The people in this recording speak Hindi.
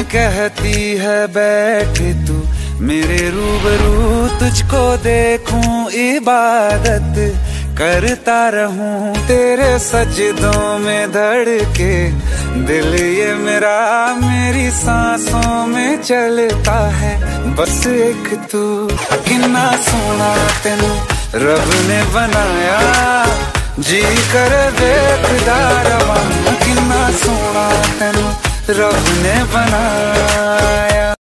कहती है बैठ तू मेरे रूबरू, तुझको देखूं इबादत करता रहूं तेरे सजदों में धड़के दिल ये मेरा, मेरी सांसों में चलता है बस एक तू। किन्ना सोना तेनू रब ने बनाया, जी कर देखदा रवां। किन्ना सोना तेनू रब ने बनाया।